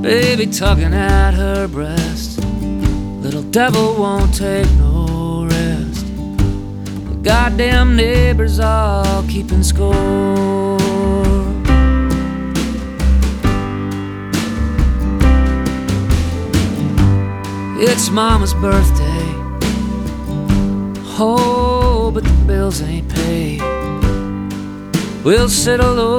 baby tugging at her breast. Little devil won't take no rest. The goddamn neighbors all keeping score. It's Mama's birthday. Oh, but the bills ain't paid. We'll sit alone